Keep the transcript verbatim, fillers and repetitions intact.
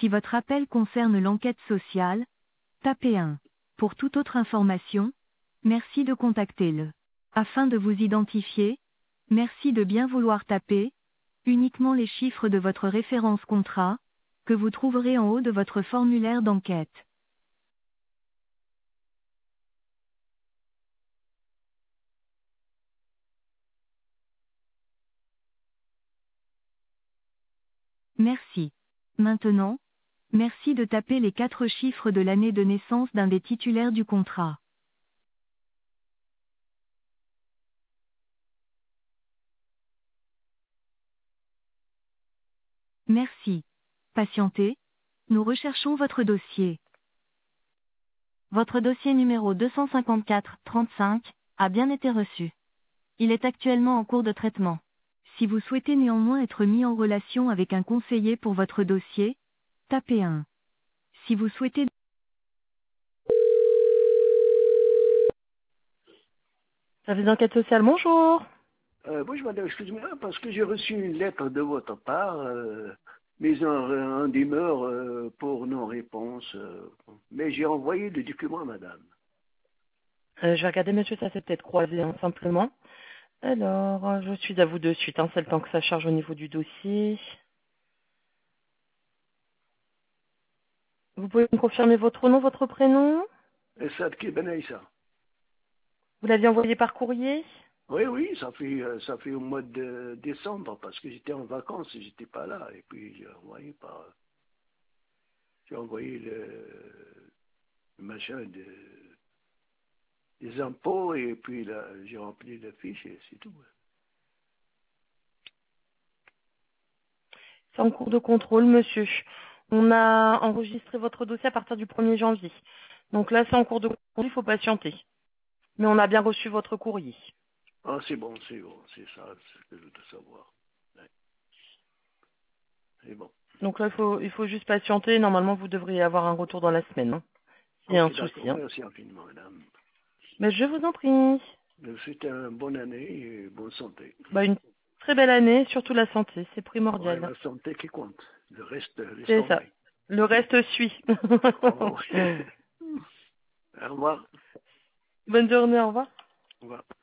Si votre appel concerne l'enquête sociale, tapez un. Pour toute autre information, merci de contacter le. Afin de vous identifier, merci de bien vouloir taper uniquement les chiffres de votre référence contrat, que vous trouverez en haut de votre formulaire d'enquête. Merci. Maintenant, merci de taper les quatre chiffres de l'année de naissance d'un des titulaires du contrat. Merci. Patientez. Nous recherchons votre dossier. Votre dossier numéro deux cent cinquante-quatre trente-cinq a bien été reçu. Il est actuellement en cours de traitement. Si vous souhaitez néanmoins être mis en relation avec un conseiller pour votre dossier, tapez un. Si vous souhaitez... Service d'enquête sociale, bonjour. Euh, bonjour madame, excusez-moi, parce que j'ai reçu une lettre de votre part, euh, mise en, en demeure euh, pour non-réponse. Euh, mais j'ai envoyé le document, madame. Euh, je vais regarder, monsieur, ça s'est peut-être croisé, hein, simplement. Alors, euh, je suis à vous de suite, hein, c'est le temps que ça charge au niveau du dossier. Vous pouvez me confirmer votre nom, votre prénom? Et ça, qui est Benaïssa. Vous l'aviez envoyé par courrier? Oui, oui, ça fait euh, ça fait au mois de décembre, parce que j'étais en vacances et j'étais pas là. Et puis j'ai envoyé par j'ai envoyé le, le machin de, des impôts et puis là, j'ai rempli la fiche et c'est tout. C'est en cours de contrôle, monsieur. On a enregistré votre dossier à partir du premier janvier. Donc là, c'est en cours de contrôle, il faut patienter. Mais on a bien reçu votre courrier. Ah, c'est bon, c'est bon, c'est ça, c'est ce que je veux savoir. Ouais, c'est bon. Donc là, il faut, il faut juste patienter. Normalement, vous devriez avoir un retour dans la semaine, hein, s'il y a un Ok, d'accord. souci. Hein. Merci infiniment, madame. Mais je vous en prie. Je vous souhaite une bonne année et bonne santé. Bah, une très belle année, surtout la santé, c'est Ouais, primordial. la santé qui compte. Le reste laisse C'est ça. tomber. Le reste suit. Oh, oui. Au revoir. Bonne journée, au revoir. Au revoir.